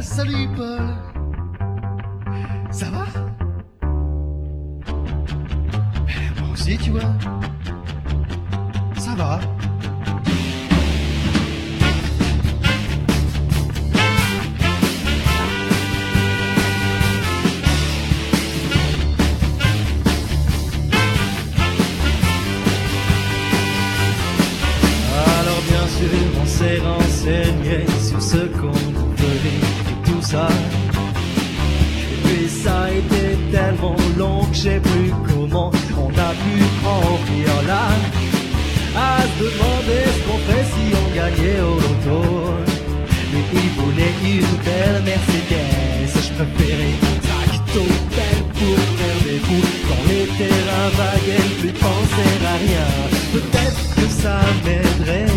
salut Paul. Ça va? Moi aussi, tu vois. Ça va. Alors bien sûr on s'est renseigné sur ce qu'on faisait et tout ça. Et puis ça a été tellement long que j'ai plus comment on a pu remplir là. À se demander ce qu'on fait si on gagnait au loto. Lui il voulait une belle Mercedes. Je préférais un tracto belle pour faire des coups. Quand les terrains vaguaient, plus penser à rien. Peut-être que ça m'aiderait